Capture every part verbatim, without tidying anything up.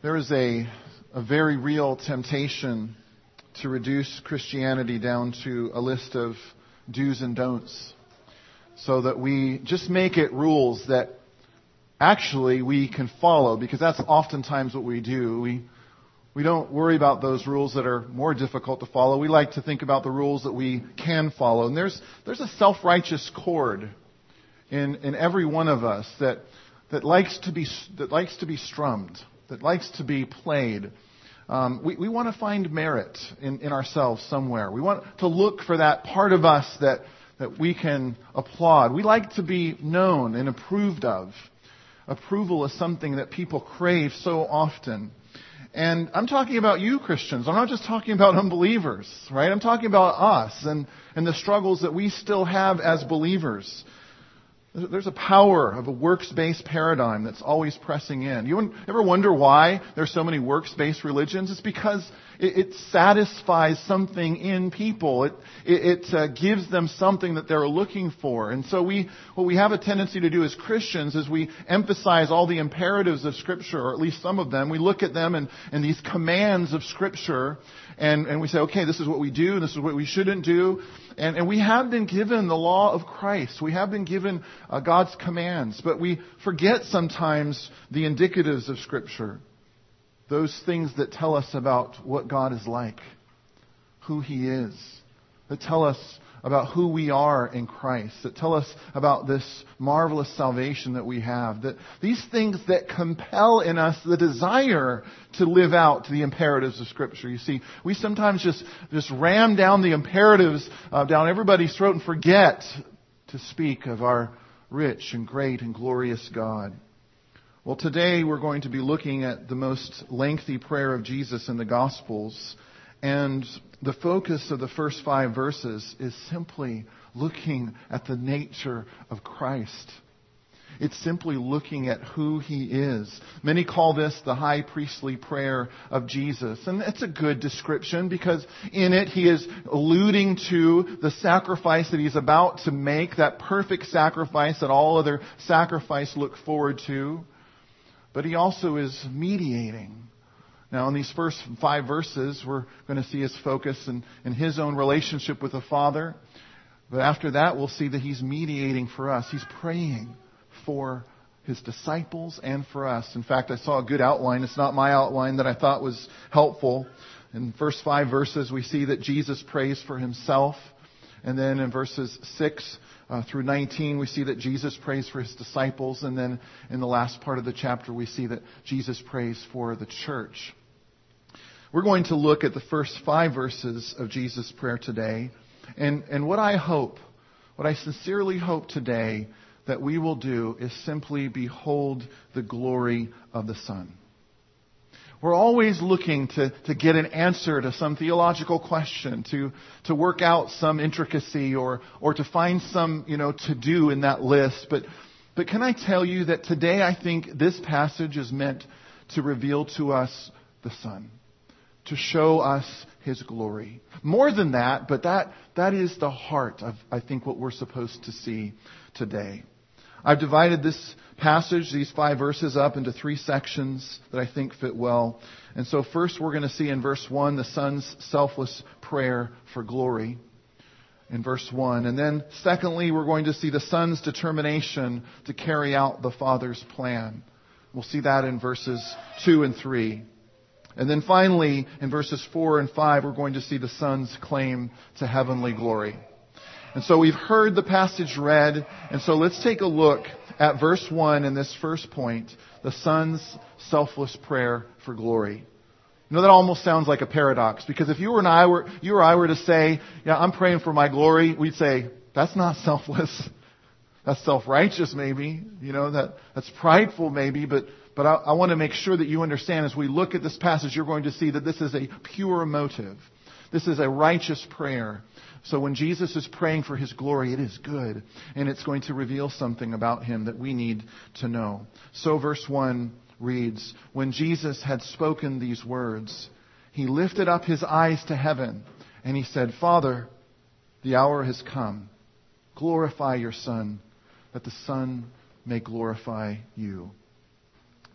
There is a, a very real temptation to reduce Christianity down to a list of do's and don'ts, so that we just make it rules that actually we can follow, because that's oftentimes what we do. We we don't worry about those rules that are more difficult to follow. We like to think about the rules that we can follow. And there's there's a self-righteous chord in in every one of us that that likes to be that likes to be strummed, that likes to be played. Um, we, we want to find merit in, in ourselves somewhere. We want to look for that part of us that, that we can applaud. We like to be known and approved of. Approval is something that people crave so often. And I'm talking about you, Christians. I'm not just talking about unbelievers, right? I'm talking about us and, and the struggles that we still have as believers. There's a power of a works-based paradigm that's always pressing in. You ever wonder why there's so many works-based religions? It's because it, it satisfies something in people. It, it, it uh, gives them something that they're looking for. And so we, what we have a tendency to do as Christians is we emphasize all the imperatives of Scripture, or at least some of them. We look at them and, and these commands of Scripture, and, and we say, okay, this is what we do, and this is what we shouldn't do. And, and we have been given the law of Christ. We have been given uh, God's commands. But we forget sometimes the indicatives of Scripture. Those things that tell us about what God is like, who He is, that tell us about who we are in Christ, that tell us about this marvelous salvation that we have, that these things that compel in us the desire to live out the imperatives of Scripture. You see, we sometimes just, just ram down the imperatives uh, down everybody's throat and forget to speak of our rich and great and glorious God. Well, today we're going to be looking at the most lengthy prayer of Jesus in the Gospels. And the focus of the first five verses is simply looking at the nature of Christ. It's simply looking at who He is. Many call this the high priestly prayer of Jesus. And it's a good description, because in it He is alluding to the sacrifice that He's about to make, that perfect sacrifice that all other sacrifice look forward to. But He also is mediating. Now, in these first five verses, we're going to see His focus in, in His own relationship with the Father. But after that, we'll see that He's mediating for us. He's praying for His disciples and for us. In fact, I saw a good outline. It's not my outline that I thought was helpful. In the first five verses, we see that Jesus prays for Himself. And then in verses six uh, through nineteen, we see that Jesus prays for His disciples. And then in the last part of the chapter, we see that Jesus prays for the church. We're going to look at the first five verses of Jesus' prayer today. And, and what I hope, what I sincerely hope today that we will do is simply behold the glory of the Son. We're always looking to, to get an answer to some theological question, to, to work out some intricacy, or, or to find some, you know, to do in that list. But, but can I tell you that today I think this passage is meant to reveal to us the Son, to show us His glory. More than that, but that, that is the heart of, I think, what we're supposed to see today. I've divided this passage, these five verses, up into three sections that I think fit well. And so first we're going to see in verse one the Son's selfless prayer for glory in verse one. And then secondly, we're going to see the Son's determination to carry out the Father's plan. We'll see that in verses two and three. And then finally, in verses four and five, we're going to see the Son's claim to heavenly glory. And so we've heard the passage read, and so let's take a look at verse one in this first point, the Son's selfless prayer for glory. You know, that almost sounds like a paradox, because if you and I were, you or I were to say, yeah, I'm praying for my glory, we'd say, that's not selfless. That's self-righteous maybe, you know, that, that's prideful maybe, but But I, I want to make sure that you understand, as we look at this passage, you're going to see that this is a pure motive. This is a righteous prayer. So when Jesus is praying for His glory, it is good. And it's going to reveal something about Him that we need to know. So verse one reads, when Jesus had spoken these words, He lifted up His eyes to heaven, and He said, Father, the hour has come. Glorify Your Son, that the Son may glorify You.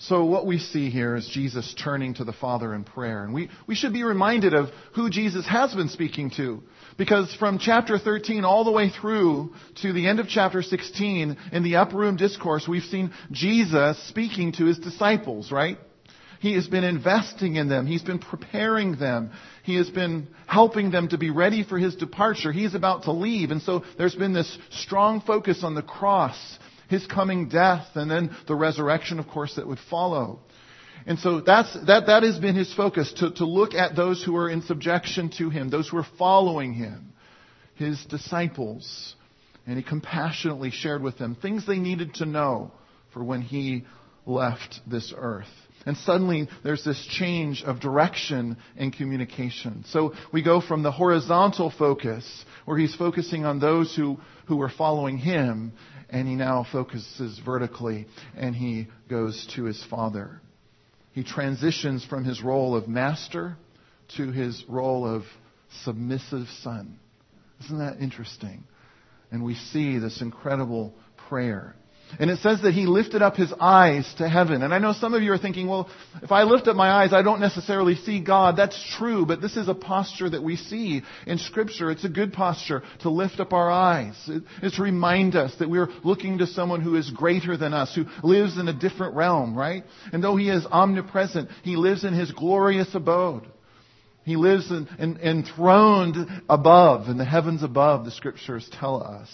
So what we see here is Jesus turning to the Father in prayer. And we, we should be reminded of who Jesus has been speaking to. Because from chapter thirteen all the way through to the end of chapter sixteen, in the upper room discourse, we've seen Jesus speaking to his disciples, right? He has been investing in them. He's been preparing them. He has been helping them to be ready for his departure. He's about to leave. And so there's been this strong focus on the cross, his coming death, and then the resurrection, of course, that would follow. And so that's, that, that has been his focus, to, to look at those who are in subjection to him, those who are following him, his disciples. And he compassionately shared with them things they needed to know for when he left this earth. And suddenly there's this change of direction and communication. So we go from the horizontal focus, where he's focusing on those who, who are following him, and he now focuses vertically, and he goes to his Father. He transitions from his role of master to his role of submissive son. Isn't that interesting? And we see this incredible prayer. And it says that he lifted up his eyes to heaven. And I know some of you are thinking, well, if I lift up my eyes, I don't necessarily see God. That's true, but this is a posture that we see in Scripture. It's a good posture to lift up our eyes. It's to remind us that we're looking to someone who is greater than us, who lives in a different realm, right? And though he is omnipresent, he lives in his glorious abode. He lives in, in, enthroned above, in the heavens above, the Scriptures tell us.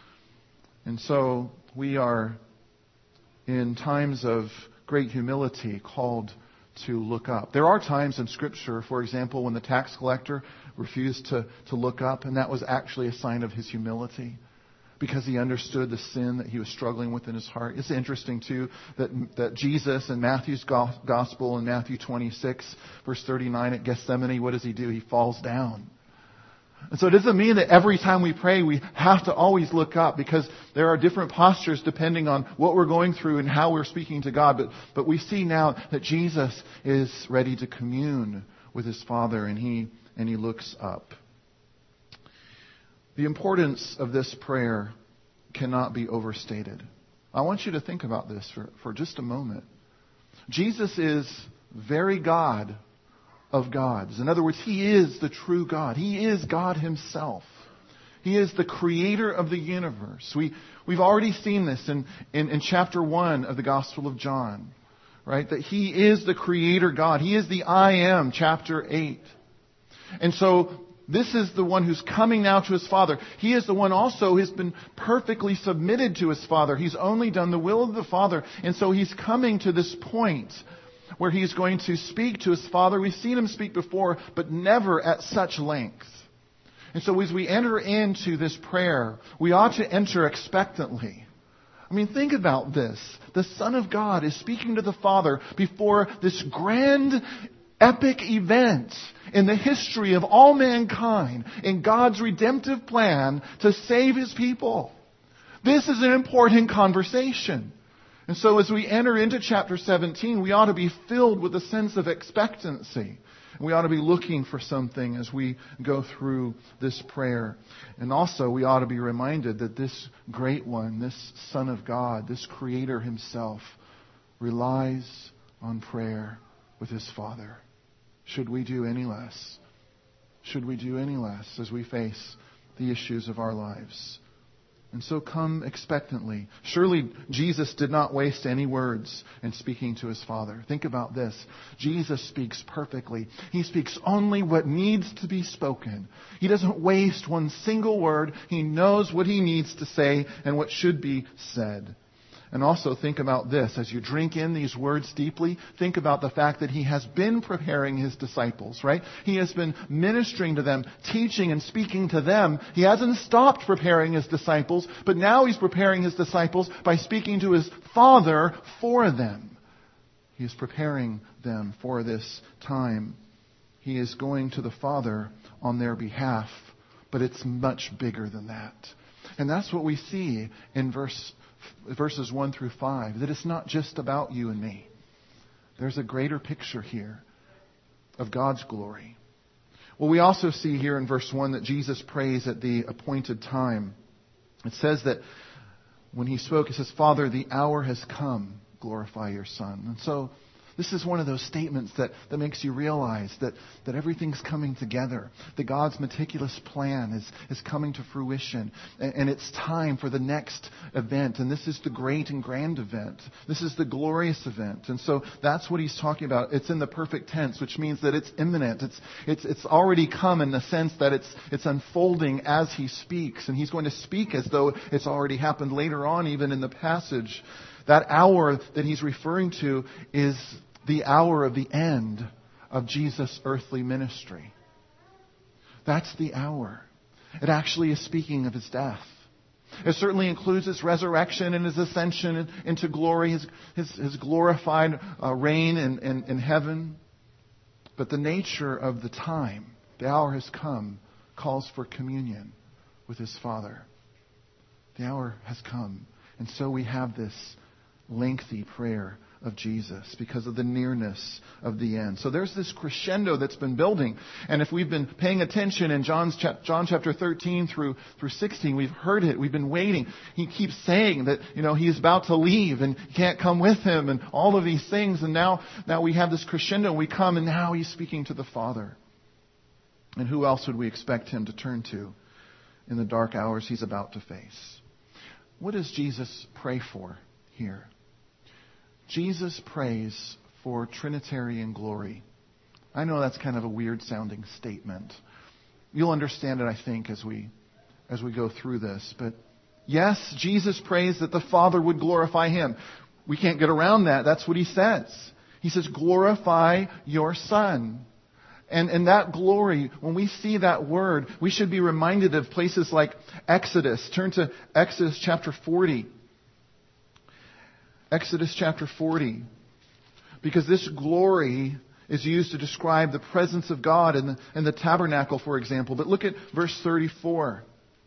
And so we are, in times of great humility, called to look up. There are times in Scripture, for example, when the tax collector refused to, to look up, and that was actually a sign of his humility, because he understood the sin that he was struggling with in his heart. It's interesting, too, that, that Jesus in Matthew's Gospel, in Matthew twenty-six, verse thirty-nine, at Gethsemane, what does he do? He falls down. And so it doesn't mean that every time we pray we have to always look up, because there are different postures depending on what we're going through and how we're speaking to God. But, but we see now that Jesus is ready to commune with his Father, and he, and he looks up. The importance of this prayer cannot be overstated. I want you to think about this for, for just a moment. Jesus is very God of gods. In other words, he is the true God. He is God himself. He is the creator of the universe. We, we've already seen this in, in, in chapter one of the Gospel of John, right? That he is the creator God. He is the I am, chapter eight. And so this is the one who's coming now to his Father. He is the one also who's been perfectly submitted to his Father. He's only done the will of the Father. And so he's coming to this point where he's going to speak to his Father. We've seen him speak before, but never at such length. And so as we enter into this prayer, we ought to enter expectantly. I mean, think about this. The Son of God is speaking to the Father before this grand, epic event in the history of all mankind, in God's redemptive plan to save his people. This is an important conversation. And so as we enter into chapter seventeen, we ought to be filled with a sense of expectancy. We ought to be looking for something as we go through this prayer. And also we ought to be reminded that this great one, this Son of God, this Creator himself, relies on prayer with his Father. Should we do any less? Should we do any less as we face the issues of our lives? And so come expectantly. Surely Jesus did not waste any words in speaking to his Father. Think about this. Jesus speaks perfectly. He speaks only what needs to be spoken. He doesn't waste one single word. He knows what he needs to say and what should be said. And also think about this. As you drink in these words deeply, think about the fact that he has been preparing his disciples, right? He has been ministering to them, teaching and speaking to them. He hasn't stopped preparing his disciples, but now he's preparing his disciples by speaking to his Father for them. He is preparing them for this time. He is going to the Father on their behalf, but it's much bigger than that. And that's what we see in verse verses one through five, that it's not just about you and me. There's a greater picture here of God's glory. Well, we also see here in verse one that Jesus prays at the appointed time. It says that when he spoke, he says, Father, the hour has come. glorify your Son. And so this is one of those statements that, that makes you realize that, that everything's coming together, that God's meticulous plan is, is coming to fruition, and, and it's time for the next event. And this is the great and grand event. This is the glorious event. And so that's what he's talking about. It's in the perfect tense, which means that it's imminent. It's, it's, it's already come in the sense that it's, it's unfolding as he speaks. And he's going to speak as though it's already happened later on, even in the passage. That hour that he's referring to is the hour of the end of Jesus' earthly ministry. That's the hour. It actually is speaking of his death. It certainly includes his resurrection and his ascension into glory, his, his, his glorified uh, reign in, in, in heaven. But the nature of the time, the hour has come, calls for communion with his Father. The hour has come. And so we have this lengthy prayer of Jesus because of the nearness of the end. So there's this crescendo that's been building. And if we've been paying attention in John's cha- John chapter thirteen through through sixteen, we've heard it. We've been waiting. He keeps saying that, you know, he's about to leave and you can't come with him and all of these things. And now, now we have this crescendo. We come and now he's speaking to the Father. And who else would we expect him to turn to in the dark hours he's about to face? What does Jesus pray for here? Jesus prays for Trinitarian glory. I know that's kind of a weird sounding statement. You'll understand it, I think, as we as we go through this. But yes, Jesus prays that the Father would glorify him. We can't get around that. That's what he says. He says, glorify your Son. And, and that glory, when we see that word, we should be reminded of places like Exodus. Turn to Exodus chapter forty. Exodus chapter forty. Because this glory is used to describe the presence of God in the, in the tabernacle, for example. But look at verse thirty-four.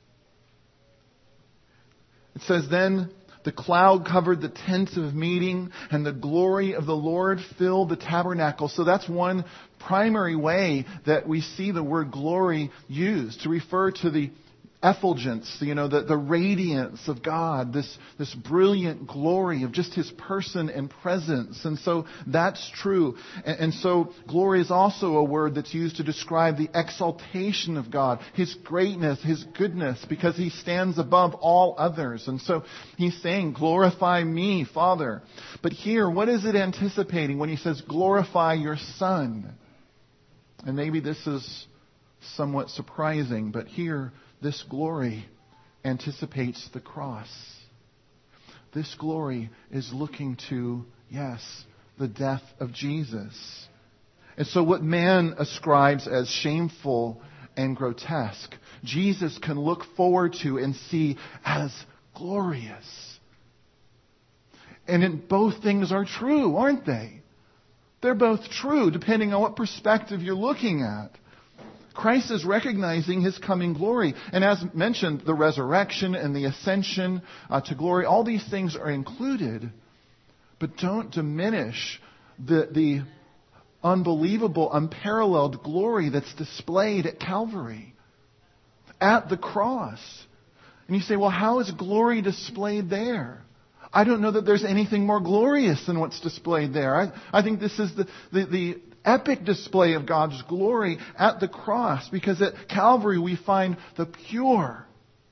It says, then the cloud covered the tent of meeting, and the glory of the Lord filled the tabernacle. So that's one primary way that we see the word glory used, to refer to the effulgence, you know, the, the radiance of God, this, this brilliant glory of just his person and presence. And so that's true. And, and so glory is also a word that's used to describe the exaltation of God, his greatness, his goodness, because he stands above all others. And so he's saying, glorify me, Father. But here, what is it anticipating when he says, glorify your Son? And maybe this is somewhat surprising, but here, this glory anticipates the cross. This glory is looking to, yes, the death of Jesus. And so what man ascribes as shameful and grotesque, Jesus can look forward to and see as glorious. And in both things are true, aren't they? They're both true, depending on what perspective you're looking at. Christ is recognizing his coming glory. And as mentioned, the resurrection and the ascension uh, to glory, all these things are included. But don't diminish the, the unbelievable, unparalleled glory that's displayed at Calvary, at the cross. And you say, well, how is glory displayed there? I don't know that there's anything more glorious than what's displayed there. I, I think this is the, the, the epic display of God's glory at the cross, because at Calvary we find the pure,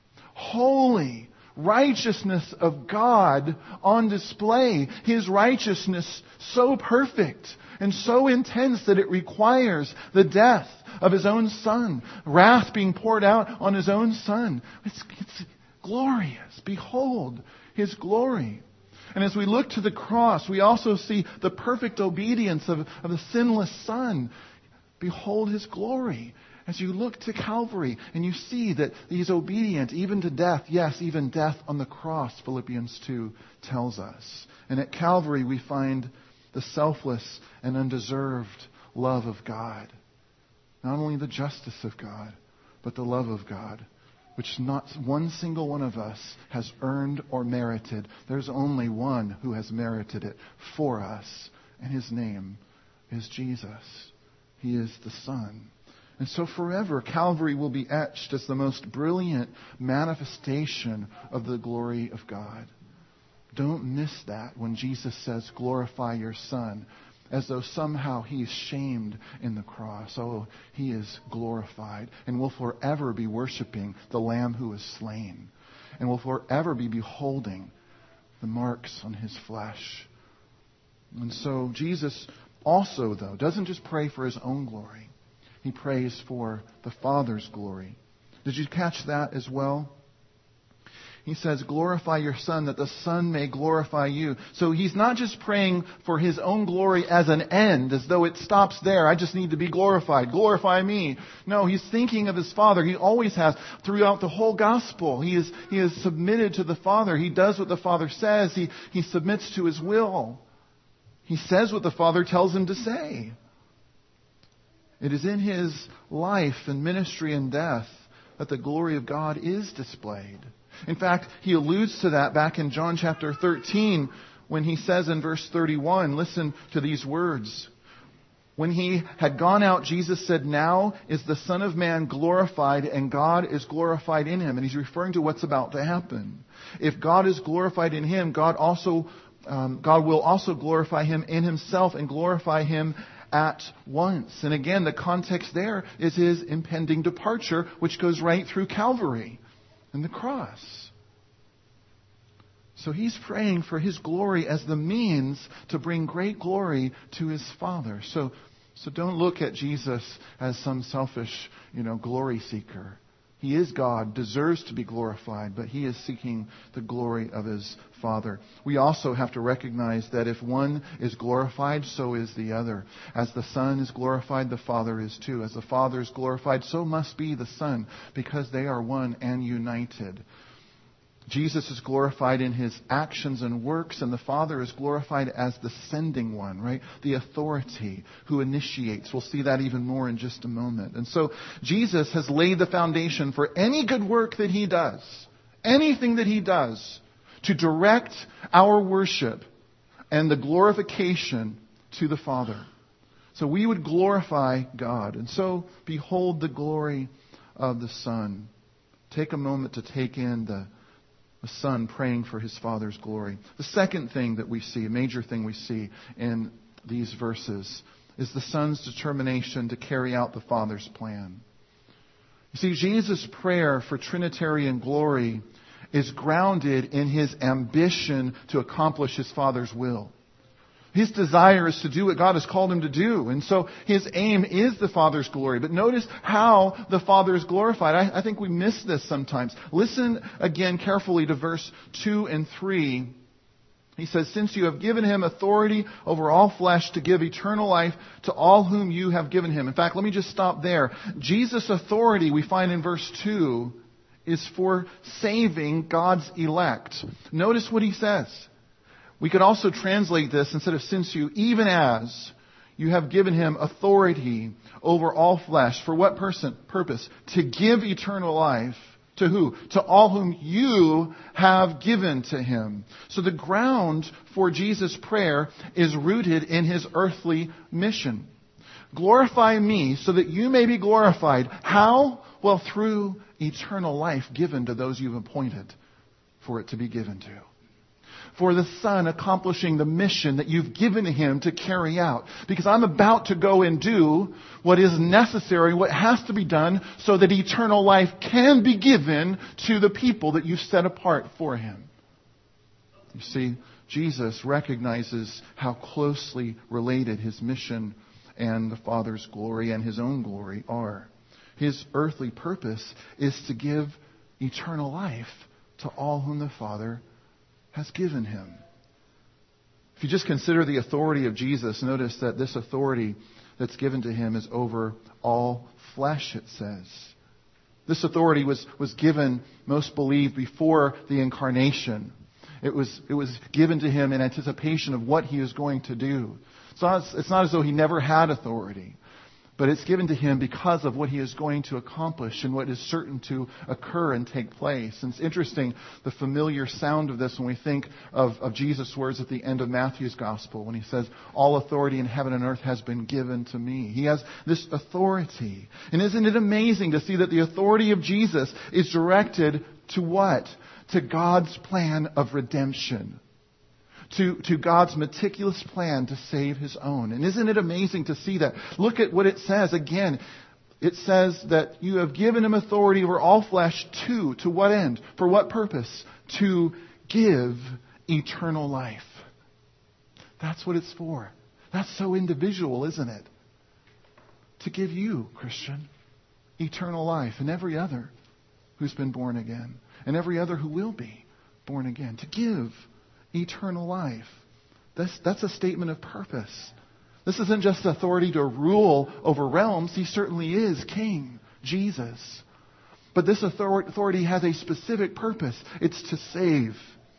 holy righteousness of God on display. His righteousness so perfect and so intense that it requires the death of his own Son, wrath being poured out on his own Son. It's, it's glorious. Behold his glory. And as we look to the cross, we also see the perfect obedience of, of the sinless Son. Behold his glory. As you look to Calvary and you see that he's obedient even to death. Yes, even death on the cross, Philippians two tells us. And at Calvary we find the selfless and undeserved love of God. Not only the justice of God, but the love of God, which not one single one of us has earned or merited. There's only one who has merited it for us, and his name is Jesus. He is the Son. And so forever, Calvary will be etched as the most brilliant manifestation of the glory of God. Don't miss that when Jesus says, glorify your Son, as though somehow he is shamed in the cross. Oh, he is glorified and will forever be worshiping the Lamb who was slain, and will forever be beholding the marks on his flesh. And so Jesus also, though, doesn't just pray for his own glory. He prays for the Father's glory. Did you catch that as well? He says, glorify your Son, that the Son may glorify you. So he's not just praying for his own glory as an end, as though it stops there. I just need to be glorified. Glorify me. No, he's thinking of his Father. He always has throughout the whole gospel. He is, he is submitted to the Father. He does what the Father says. He, he submits to his will. He says what the Father tells him to say. It is in his life and ministry and death that the glory of God is displayed. In fact, he alludes to that back in John chapter thirteen when he says in verse thirty-one, listen to these words. When he had gone out, Jesus said, now is the Son of Man glorified, and God is glorified in him. And he's referring to what's about to happen. If God is glorified in him, God also um, God will also glorify him in himself and glorify him at once. And again, the context there is his impending departure, which goes right through Calvary and the cross. So he's praying for his glory as the means to bring great glory to his Father. So, so don't look at Jesus as some selfish, you know, glory seeker. He is God, deserves to be glorified, but he is seeking the glory of his Father. We also have to recognize that if one is glorified, so is the other. As the Son is glorified, the Father is too. As the Father is glorified, so must be the Son, because they are one and united. Jesus is glorified in his actions and works, and the Father is glorified as the sending one, right? The authority who initiates. We'll see that even more in just a moment. And so Jesus has laid the foundation for any good work that he does, anything that he does, to direct our worship and the glorification to the Father. So we would glorify God. And so behold the glory of the Son. Take a moment to take in the The Son praying for his Father's glory. The second thing that we see, a major thing we see in these verses, is the Son's determination to carry out the Father's plan. You see, Jesus' prayer for Trinitarian glory is grounded in his ambition to accomplish his Father's will. His desire is to do what God has called him to do. And so his aim is the Father's glory. But notice how the Father is glorified. I, I think we miss this sometimes. Listen again carefully to verse two and three. He says, since you have given him authority over all flesh to give eternal life to all whom you have given him. In fact, let me just stop there. Jesus' authority, we find in verse two, is for saving God's elect. Notice what he says. We could also translate this instead of since you, even as you have given him authority over all flesh. For what person, purpose? To give eternal life. To who? To all whom you have given to him. So the ground for Jesus' prayer is rooted in his earthly mission. Glorify me so that you may be glorified. How? Well, through eternal life given to those you've appointed for it to be given to. For the Son accomplishing the mission that you've given him to carry out. Because I'm about to go and do what is necessary, what has to be done, so that eternal life can be given to the people that you've set apart for him. You see, Jesus recognizes how closely related his mission and the Father's glory and his own glory are. His earthly purpose is to give eternal life to all whom the Father has given him. If you just consider the authority of Jesus, notice that this authority that's given to him is over all flesh, it says. This authority was, was given, most believe, before the incarnation. It was, it was given to him in anticipation of what he is going to do. So it's, it's not as though he never had authority. But it's given to him because of what he is going to accomplish and what is certain to occur and take place. And it's interesting, the familiar sound of this when we think of, of Jesus' words at the end of Matthew's Gospel, when he says, all authority in heaven and earth has been given to me. He has this authority. And isn't it amazing to see that the authority of Jesus is directed to what? To God's plan of redemption. to, to God's meticulous plan to save his own. And isn't it amazing to see that? Look at what it says again. It says that you have given him authority over all flesh to, to what end? For what purpose? To give eternal life. That's what it's for. That's so individual, isn't it? To give you, Christian, eternal life, and every other who's been born again, and every other who will be born again. To give eternal life. That's, that's a statement of purpose. This isn't just authority to rule over realms. He certainly is King, Jesus. But this authority has a specific purpose. It's to save.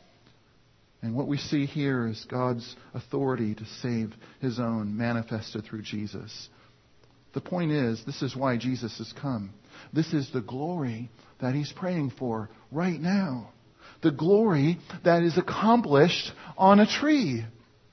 And what we see here is God's authority to save his own manifested through Jesus. The point is, this is why Jesus has come. This is the glory that he's praying for right now. The glory that is accomplished on a tree.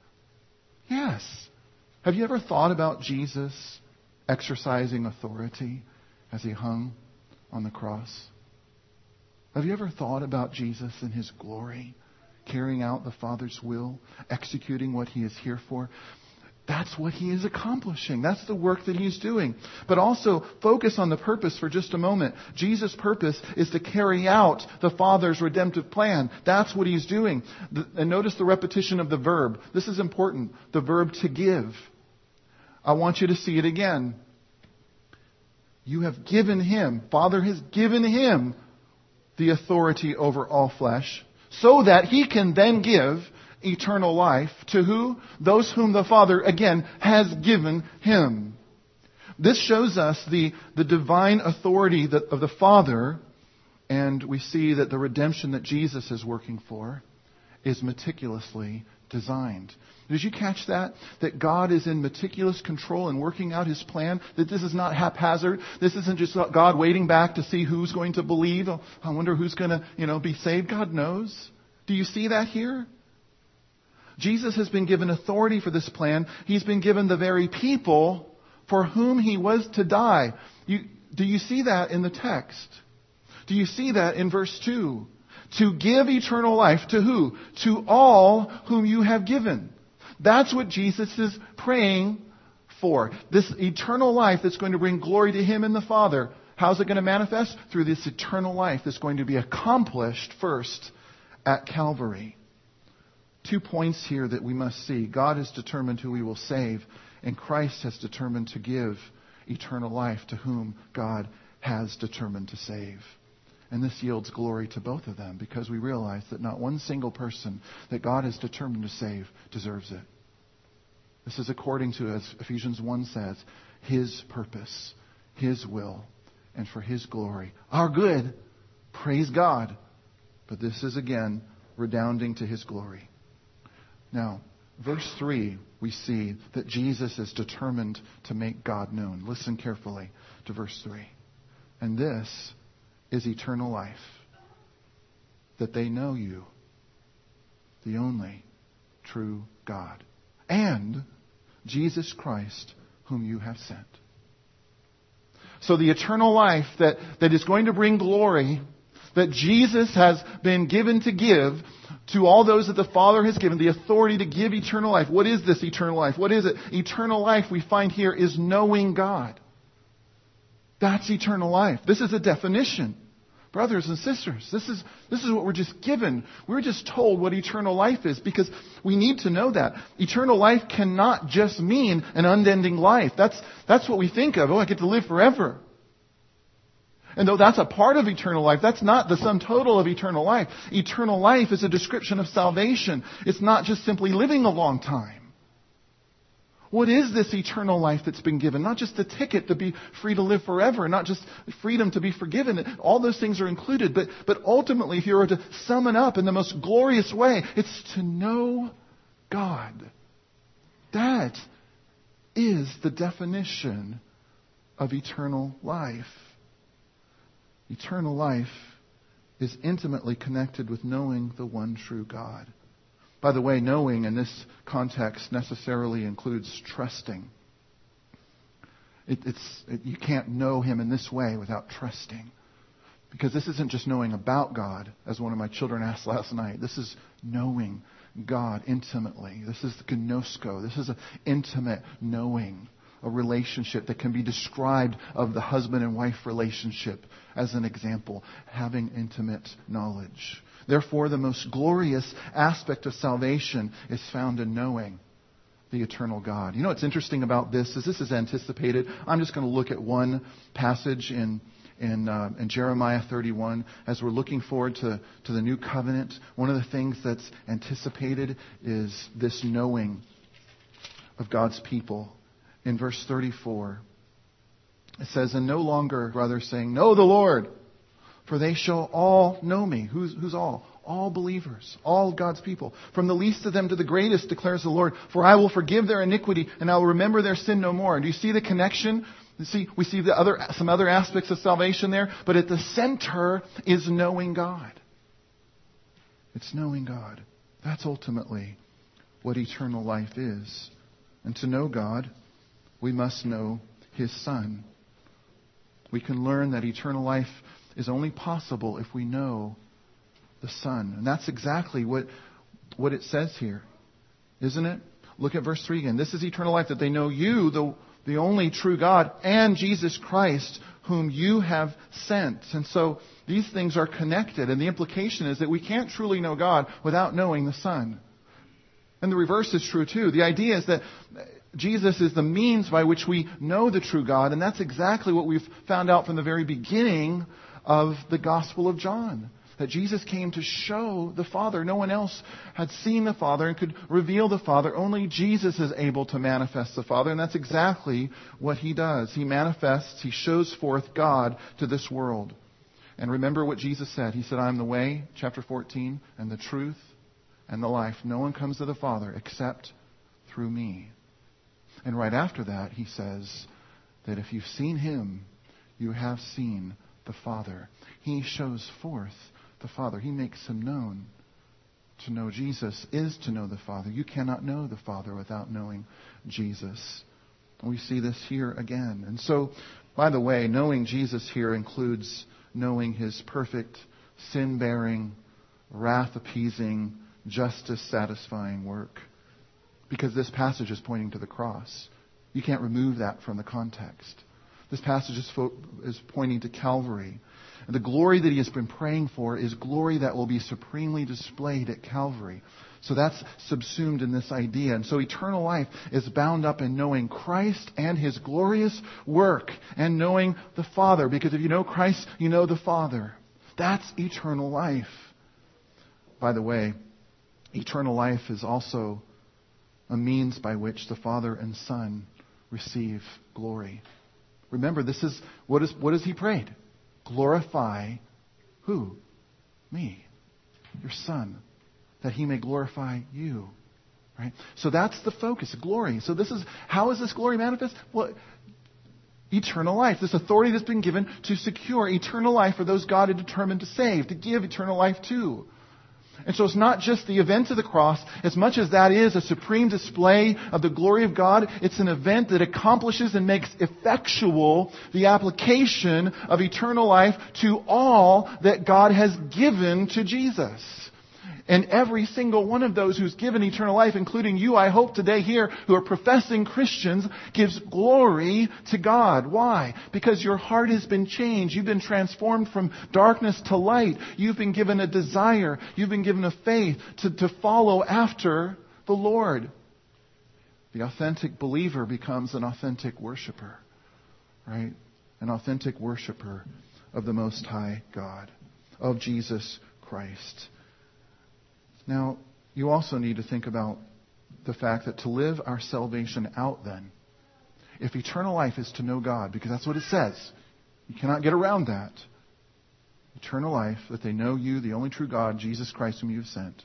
Yes. Have you ever thought about Jesus exercising authority as he hung on the cross? Have you ever thought about Jesus in his glory, carrying out the Father's will, executing what he is here for? That's what he is accomplishing. That's the work that he's doing. But also, focus on the purpose for just a moment. Jesus' purpose is to carry out the Father's redemptive plan. That's what he's doing. And notice the repetition of the verb. This is important. The verb to give. I want you to see it again. You have given him, Father has given him the authority over all flesh, so that he can then give eternal life to who? Those whom the Father, again, has given him. This shows us the, the divine authority that, of the Father, and we see that the redemption that Jesus is working for is meticulously designed. Did you catch that? That God is in meticulous control and working out his plan? That this is not haphazard? This isn't just God waiting back to see who's going to believe? Oh, I wonder who's going to, you know, be saved. God knows. Do you see that here? Jesus has been given authority for this plan. He's been given the very people for whom he was to die. You, do you see that in the text? Do you see that in verse two? To give eternal life to who? To all whom you have given. That's what Jesus is praying for. This eternal life that's going to bring glory to him and the Father. How's it going to manifest? Through this eternal life that's going to be accomplished first at Calvary. Two points here that we must see. God has determined who he will save, and Christ has determined to give eternal life to whom God has determined to save. And this yields glory to both of them, because we realize that not one single person that God has determined to save deserves it. This is according to, as Ephesians one says, his purpose, his will, and for his glory. Our good, praise God. But this is again redounding to his glory. Now, verse three, we see that Jesus is determined to make God known. Listen carefully to verse three. And this is eternal life, that they know you, the only true God, and Jesus Christ, whom you have sent. So the eternal life that, that is going to bring glory, that Jesus has been given to give to all those that the Father has given, the authority to give eternal life. What is this eternal life? What is it? Eternal life, we find here, is knowing God. That's eternal life. This is a definition. Brothers and sisters, this is, this is what we're just given. We're just told what eternal life is, because we need to know that. Eternal life cannot just mean an unending life. That's, that's what we think of. Oh, I get to live forever. And though that's a part of eternal life, that's not the sum total of eternal life. Eternal life is a description of salvation. It's not just simply living a long time. What is this eternal life that's been given? Not just the ticket to be free to live forever, not just freedom to be forgiven. All those things are included. But, but ultimately, if you were to sum it up in the most glorious way, it's to know God. That is the definition of eternal life. Eternal life is intimately connected with knowing the one true God. By the way, knowing in this context necessarily includes trusting. It, it's, it, you can't know him in this way without trusting. Because this isn't just knowing about God, as one of my children asked last night. This is knowing God intimately. This is the gnosko. This is an intimate knowing, a relationship that can be described of the husband and wife relationship as an example, having intimate knowledge. Therefore, the most glorious aspect of salvation is found in knowing the eternal God. You know what's interesting about this is this is anticipated. I'm just going to look at one passage in in, uh, in Jeremiah thirty-one as we're looking forward to, to the new covenant. One of the things that's anticipated is this knowing of God's people. In verse thirty-four, it says, "And no longer, brothers, saying, know the Lord, for they shall all know me." Who's, who's all? All believers, all God's people. "From the least of them to the greatest, declares the Lord. For I will forgive their iniquity, and I will remember their sin no more." And do you see the connection? You see, we see the other, some other aspects of salvation there. But at the center is knowing God. It's knowing God. That's ultimately what eternal life is. And to know God, we must know His Son. We can learn that eternal life is only possible if we know the Son. And that's exactly what, what it says here, isn't it? Look at verse three again. "This is eternal life, that they know you, the, the only true God, and Jesus Christ, whom you have sent." And so these things are connected. And the implication is that we can't truly know God without knowing the Son. And the reverse is true too. The idea is that Jesus is the means by which we know the true God. And that's exactly what we've found out from the very beginning of the Gospel of John. That Jesus came to show the Father. No one else had seen the Father and could reveal the Father. Only Jesus is able to manifest the Father. And that's exactly what He does. He manifests, He shows forth God to this world. And remember what Jesus said. He said, "I am the way," chapter fourteen, "and the truth and the life. No one comes to the Father except through me." And right after that, He says that if you've seen Him, you have seen the Father. He shows forth the Father. He makes Him known. To know Jesus is to know the Father. You cannot know the Father without knowing Jesus. And we see this here again. And so, by the way, knowing Jesus here includes knowing His perfect, sin-bearing, wrath-appeasing, justice-satisfying work. Because this passage is pointing to the cross. You can't remove that from the context. This passage is, fo- is pointing to Calvary. And the glory that He has been praying for is glory that will be supremely displayed at Calvary. So that's subsumed in this idea. And so eternal life is bound up in knowing Christ and His glorious work and knowing the Father. Because if you know Christ, you know the Father. That's eternal life. By the way, eternal life is also a means by which the Father and Son receive glory. Remember, this is what is what has He prayed? Glorify who? Me, your Son, that He may glorify you. Right? So that's the focus, glory. So this is, how is this glory manifest? Well, eternal life. This authority that's been given to secure eternal life for those God had determined to save, to give eternal life to. And so it's not just the event of the cross. As much as that is a supreme display of the glory of God, it's an event that accomplishes and makes effectual the application of eternal life to all that God has given to Jesus. And every single one of those who's given eternal life, including you, I hope today here, who are professing Christians, gives glory to God. Why? Because your heart has been changed. You've been transformed from darkness to light. You've been given a desire. You've been given a faith to, to follow after the Lord. The authentic believer becomes an authentic worshiper. Right? An authentic worshiper of the Most High God, of Jesus Christ. Now, you also need to think about the fact that to live our salvation out then, if eternal life is to know God, because that's what it says, you cannot get around that. Eternal life, that they know you, the only true God, Jesus Christ whom you have sent.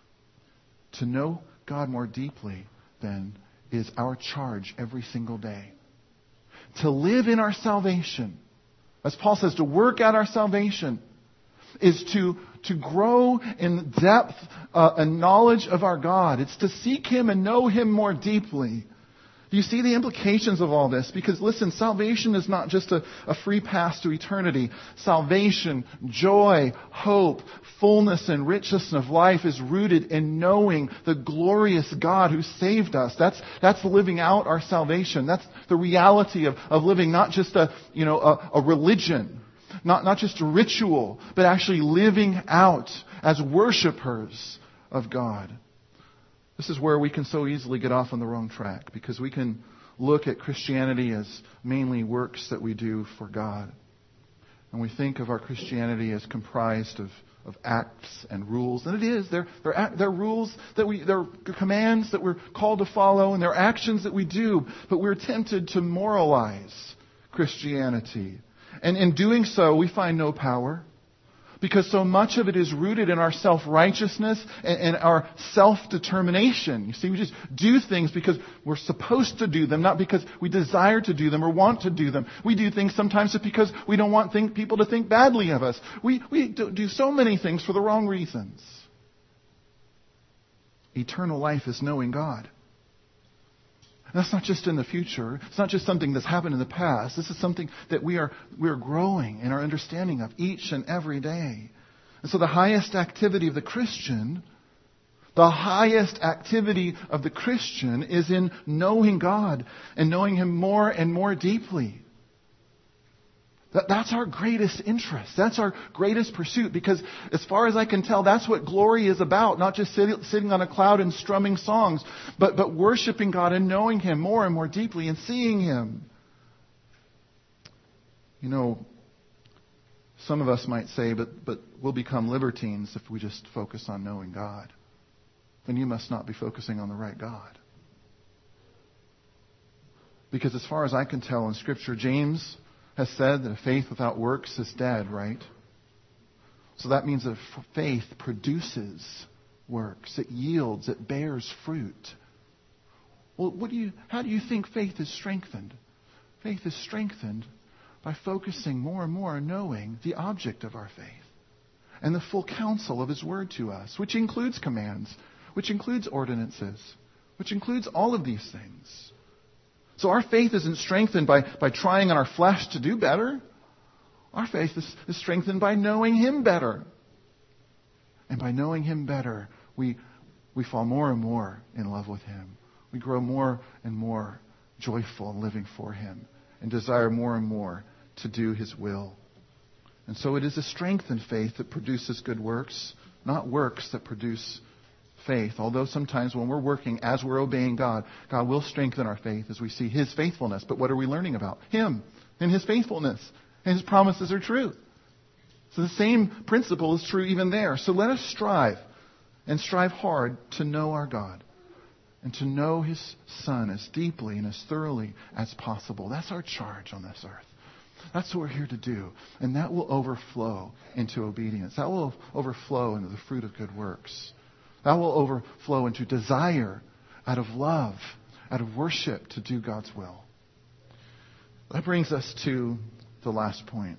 To know God more deeply, then, is our charge every single day. To live in our salvation, as Paul says, to work out our salvation, is to, to grow in depth uh, and knowledge of our God. It's to seek Him and know Him more deeply. Do you see the implications of all this? Because listen, salvation is not just a, a free pass to eternity. Salvation, joy, hope, fullness, and richness of life is rooted in knowing the glorious God who saved us. That's, that's living out our salvation. That's the reality of, of living not just a, you know, a, a religion, not, not just a ritual, but actually living out as worshipers of God. This is where we can so easily get off on the wrong track, because we can look at Christianity as mainly works that we do for God. And we think of our Christianity as comprised of, of acts and rules. And it is. They're, they're, they're rules that we, they're commands that we're called to follow, and they're actions that we do. But we're tempted to moralize Christianity. And in doing so, we find no power. Because so much of it is rooted in our self-righteousness and, and our self-determination. You see, we just do things because we're supposed to do them, not because we desire to do them or want to do them. We do things sometimes just because we don't want think, people to think badly of us. We, we do so many things for the wrong reasons. Eternal life is knowing God. That's not just in the future. It's not just something that's happened in the past. This is something that we are we are growing in our understanding of each and every day. And so the highest activity of the Christian, the highest activity of the Christian is in knowing God and knowing Him more and more deeply. That, that's our greatest interest. That's our greatest pursuit, because as far as I can tell, that's what glory is about. Not just sit, sitting on a cloud and strumming songs, but, but worshiping God and knowing Him more and more deeply and seeing Him. You know, some of us might say, but, but we'll become libertines if we just focus on knowing God. Then you must not be focusing on the right God. Because as far as I can tell in Scripture, James has said that a faith without works is dead, right? So that means that faith produces works. It yields, it bears fruit. Well, what do you, how do you think faith is strengthened? Faith is strengthened by focusing more and more on knowing the object of our faith and the full counsel of His Word to us, which includes commands, which includes ordinances, which includes all of these things. So our faith isn't strengthened by, by trying on our flesh to do better. Our faith is, is strengthened by knowing Him better. And by knowing Him better, we, we fall more and more in love with Him. We grow more and more joyful in living for Him and desire more and more to do His will. And so it is a strengthened faith that produces good works, not works that produce faith. Although sometimes when we're working as we're obeying God, God will strengthen our faith as we see His faithfulness. But what are we learning about? Him and His faithfulness. And His promises are true. So the same principle is true even there. So let us strive and strive hard to know our God and to know His Son as deeply and as thoroughly as possible. That's our charge on this earth. That's what we're here to do. And that will overflow into obedience. That will overflow into the fruit of good works. That will overflow into desire out of love, out of worship to do God's will. That brings us to the last point.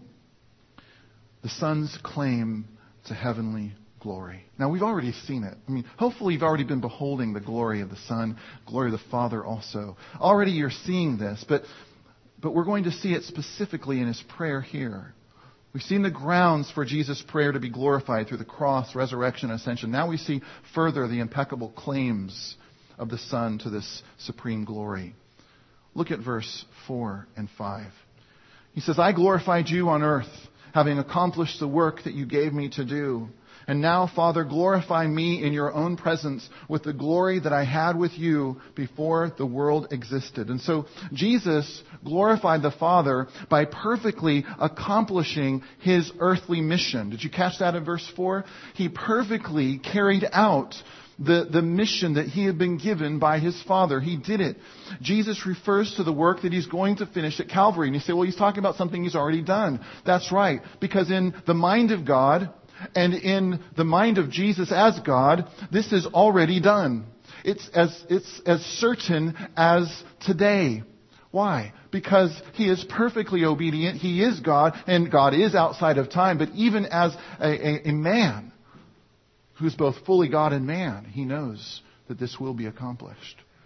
The Son's claim to heavenly glory. Now, we've already seen it. I mean, hopefully you've already been beholding the glory of the Son, glory of the Father also. Already you're seeing this, but, but we're going to see it specifically in His prayer here. We've seen the grounds for Jesus' prayer to be glorified through the cross, resurrection, and ascension. Now we see further the impeccable claims of the Son to this supreme glory. Look at verse four and five. He says, I glorified you on earth, having accomplished the work that you gave me to do. And now, Father, glorify me in your own presence with the glory that I had with you before the world existed. And so Jesus glorified the Father by perfectly accomplishing His earthly mission. Did you catch that in verse four? He perfectly carried out the, the mission that He had been given by His Father. He did it. Jesus refers to the work that He's going to finish at Calvary. And you say, well, He's talking about something He's already done. That's right. Because in the mind of God, and in the mind of Jesus as God, this is already done. It's as, it's as certain as today. Why? Because He is perfectly obedient. He is God, and God is outside of time. But even as a, a, a man who's both fully God and man, He knows that this will be accomplished.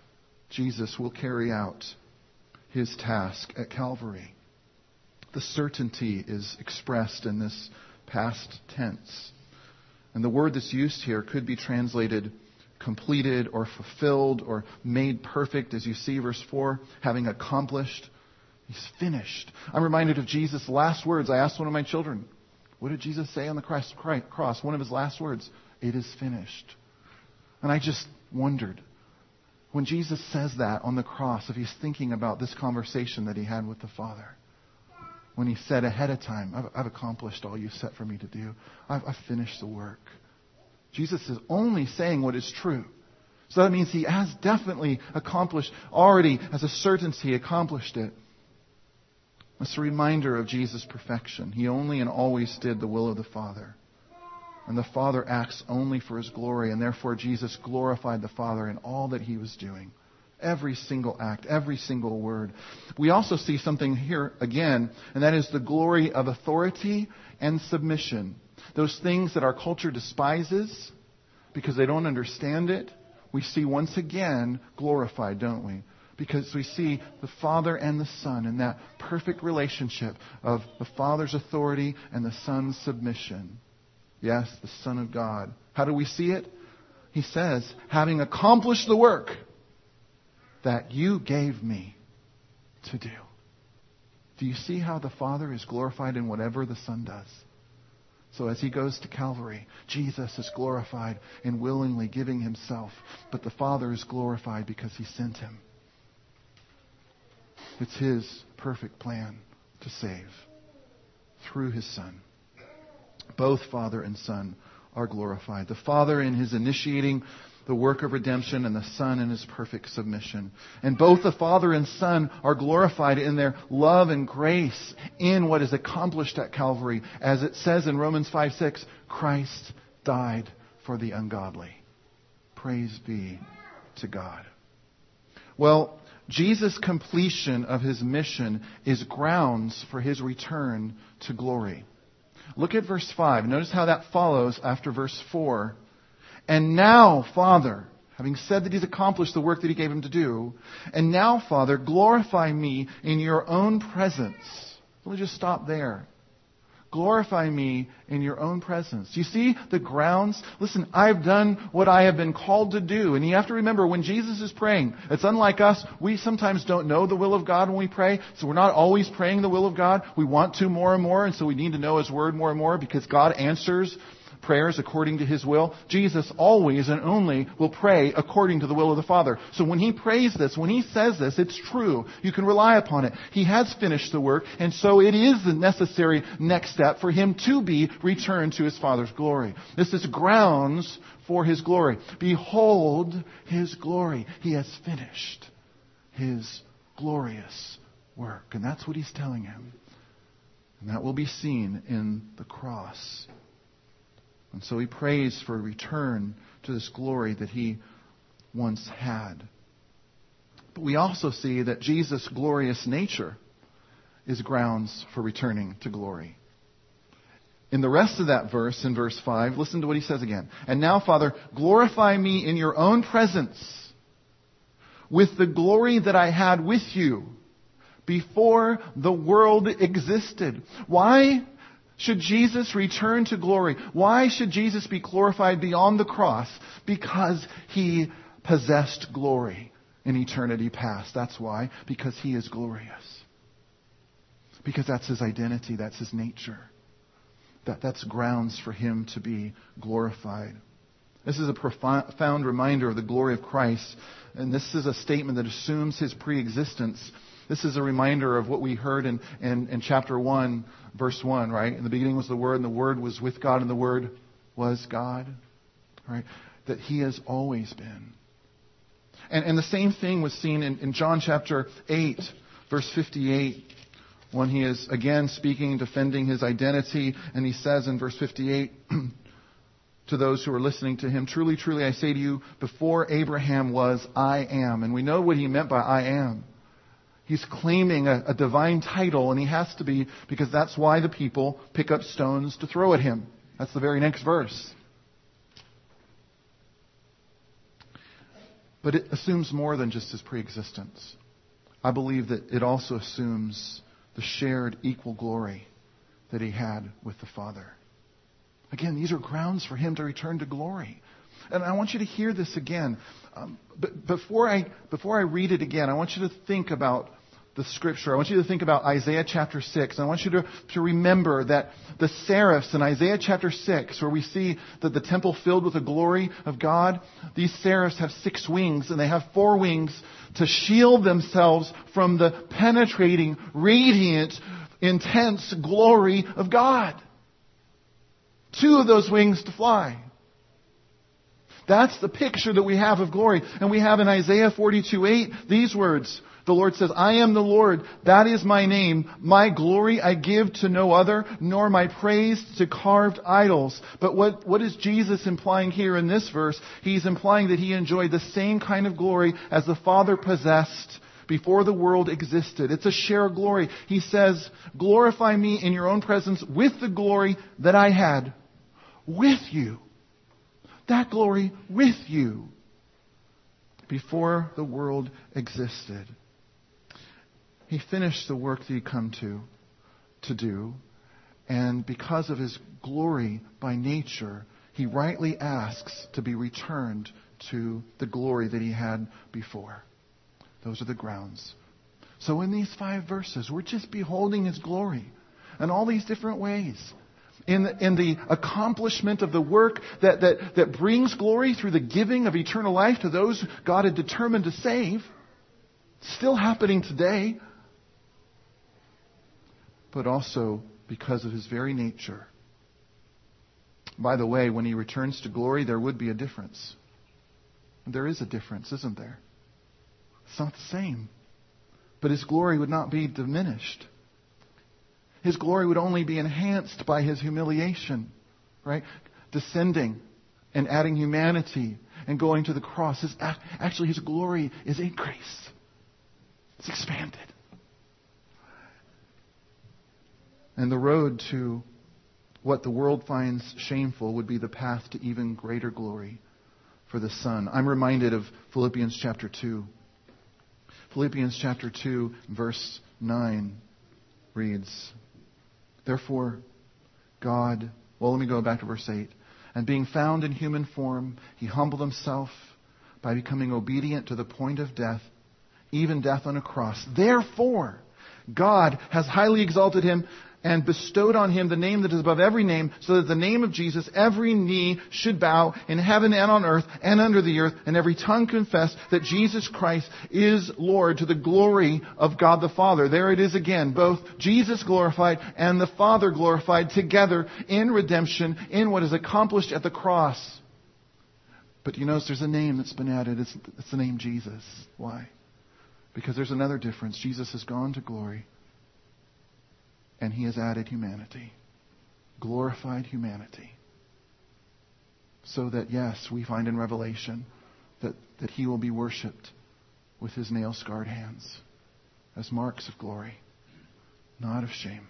Jesus will carry out his task at Calvary. The certainty is expressed in this past tense. And the word that's used here could be translated completed or fulfilled or made perfect, as you see verse four, having accomplished. He's finished. I'm reminded of Jesus' last words. I asked one of my children, what did Jesus say on the cross? One of his last words, it is finished. And I just wondered, when Jesus says that on the cross, if he's thinking about this conversation that he had with the Father, when he said ahead of time, I've, I've accomplished all you set for me to do. I've, I've finished the work. Jesus is only saying what is true. So that means he has definitely accomplished, already as a certainty accomplished it. It's a reminder of Jesus' perfection. He only and always did the will of the Father. And the Father acts only for his glory, and therefore Jesus glorified the Father in all that he was doing. Every single act, every single word. We also see something here again, and that is the glory of authority and submission. Those things that our culture despises because they don't understand it, we see once again glorified, don't we? Because we see the Father and the Son in that perfect relationship of the Father's authority and the Son's submission. Yes, the Son of God. How do we see it? He says, having accomplished the work that you gave me to do. Do you see how the Father is glorified in whatever the Son does? So as he goes to Calvary, Jesus is glorified in willingly giving himself, but the Father is glorified because he sent him. It's his perfect plan to save through his Son. Both Father and Son are glorified. The Father in his initiating the work of redemption, and the Son in his perfect submission. And both the Father and Son are glorified in their love and grace in what is accomplished at Calvary. As it says in Romans five six, Christ died for the ungodly. Praise be to God. Well, Jesus' completion of his mission is grounds for his return to glory. Look at verse five. Notice how that follows after verse four. And now, Father, having said that he's accomplished the work that he gave him to do, and now, Father, glorify me in your own presence. Let me just stop there. Glorify me in your own presence. Do you see the grounds? Listen, I've done what I have been called to do. And you have to remember, when Jesus is praying, it's unlike us. We sometimes don't know the will of God when we pray. So we're not always praying the will of God. We want to more and more. And so we need to know his word more and more, because God answers prayers according to his will. Jesus always and only will pray according to the will of the Father. So when he prays this, when he says this, it's true. You can rely upon it. He has finished the work, and so it is the necessary next step for him to be returned to his Father's glory. This is grounds for his glory. Behold his glory. He has finished his glorious work. And that's what he's telling him. And that will be seen in the cross. And so he prays for a return to this glory that he once had. But we also see that Jesus' glorious nature is grounds for returning to glory. In the rest of that verse, in verse five, listen to what he says again. And now, Father, glorify me in your own presence with the glory that I had with you before the world existed. Why should Jesus return to glory? Why should Jesus be glorified beyond the cross? Because he possessed glory in eternity past. That's why. Because he is glorious. Because that's his identity. That's his nature. That, that's grounds for him to be glorified. This is a profound reminder of the glory of Christ. And this is a statement that assumes his pre-existence. This is a reminder of what we heard in, in, in chapter one, verse one, right? In the beginning was the Word, and the Word was with God, and the Word was God. Right? That he has always been. And, and the same thing was seen in, in John chapter eight, verse fifty-eight, when he is again speaking, defending his identity, and he says in verse fifty-eight to those who are listening to him, truly, truly, I say to you, before Abraham was, I am. And we know what he meant by I am. He's claiming a, a divine title, and he has to be, because that's why the people pick up stones to throw at him. That's the very next verse. But it assumes more than just his preexistence. I believe that it also assumes the shared equal glory that he had with the Father. Again, these are grounds for him to return to glory. And I want you to hear this again. Um, but before I before I read it again, I want you to think about the Scripture. I want you to think about Isaiah chapter six. I want you to, to remember that the seraphs in Isaiah chapter six, where we see that the temple filled with the glory of God, these seraphs have six wings, and they have four wings to shield themselves from the penetrating, radiant, intense glory of God. Two of those wings to fly. That's the picture that we have of glory. And we have in Isaiah forty-two eight these words. The Lord says, I am the Lord, that is my name. My glory I give to no other, nor my praise to carved idols. But what, what is Jesus implying here in this verse? He's implying that he enjoyed the same kind of glory as the Father possessed before the world existed. It's a shared glory. He says, glorify me in your own presence with the glory that I had with you. That glory with you before the world existed. He finished the work that he'd come to, to do, and because of his glory by nature, he rightly asks to be returned to the glory that he had before. Those are the grounds. So in these five verses, we're just beholding his glory in all these different ways. In the, in the accomplishment of the work that, that, that brings glory through the giving of eternal life to those God had determined to save. Still happening today. But also because of his very nature. By the way, when he returns to glory, there would be a difference. There is a difference, isn't there? It's not the same. But his glory would not be diminished. His glory would only be enhanced by his humiliation, right? Descending and adding humanity and going to the cross. His, actually, his glory is increased. It's expanded. And the road to what the world finds shameful would be the path to even greater glory for the Son. I'm reminded of Philippians chapter two. Philippians chapter two, verse nine reads, Therefore, God, well, let me go back to verse eight. And being found in human form, he humbled himself by becoming obedient to the point of death, even death on a cross. Therefore, God has highly exalted him and bestowed on him the name that is above every name, so that the name of Jesus every knee should bow in heaven and on earth and under the earth, and every tongue confess that Jesus Christ is Lord, to the glory of God the Father. There it is again, both Jesus glorified and the Father glorified together in redemption, in what is accomplished at the cross. But you notice there's a name that's been added. It's, it's the name Jesus. Why? Because there's another difference. Jesus has gone to glory. And he has added humanity. Glorified humanity. So that, yes, we find in Revelation that, that he will be worshipped with his nail-scarred hands as marks of glory, not of shame.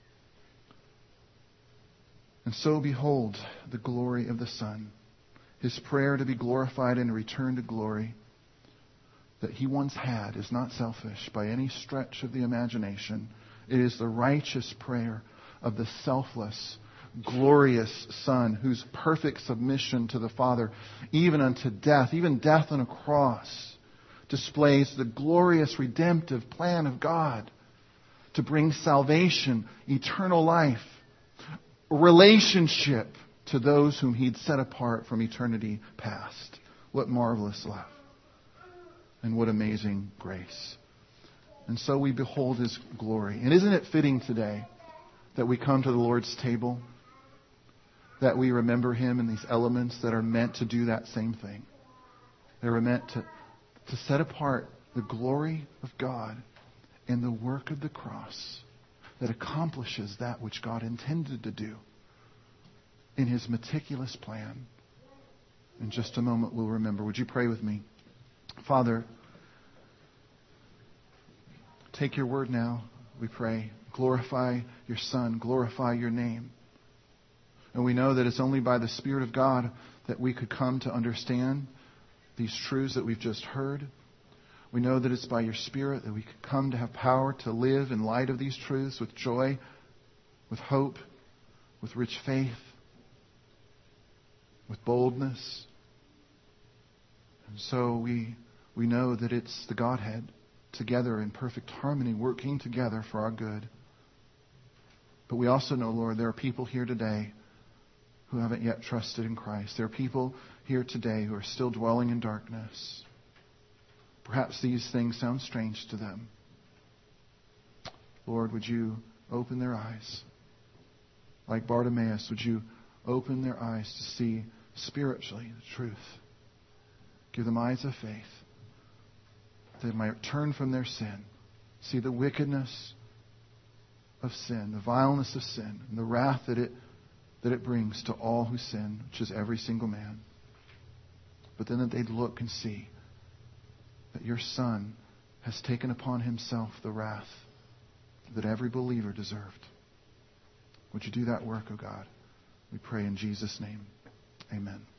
And so behold the glory of the Son. His prayer to be glorified and return to glory that he once had is not selfish by any stretch of the imagination. It is the righteous prayer of the selfless, glorious Son, whose perfect submission to the Father, even unto death, even death on a cross, displays the glorious redemptive plan of God to bring salvation, eternal life, relationship to those whom he'd set apart from eternity past. What marvelous love. And what amazing grace. And so we behold his glory. And isn't it fitting today that we come to the Lord's table, that we remember him in these elements that are meant to do that same thing? They are meant to, to set apart the glory of God in the work of the cross that accomplishes that which God intended to do in his meticulous plan. In just a moment we'll remember. Would you pray with me? Father, take your word now, we pray. Glorify your Son. Glorify your name. And we know that it's only by the Spirit of God that we could come to understand these truths that we've just heard. We know that it's by your Spirit that we can come to have power to live in light of these truths with joy, with hope, with rich faith, with boldness. And so we we know that it's the Godhead together in perfect harmony, working together for our good. But we also know, Lord, there are people here today who haven't yet trusted in Christ. There are people here today who are still dwelling in darkness. Perhaps these things sound strange to them. Lord, would you open their eyes? Like Bartimaeus, would you open their eyes to see spiritually the truth? Give them eyes of faith. They might turn from their sin, see the wickedness of sin, the vileness of sin, and the wrath that it that it brings to all who sin, which is every single man. But then that they'd look and see that your Son has taken upon himself the wrath that every believer deserved. Would you do that work, O God? We pray in Jesus' name. Amen.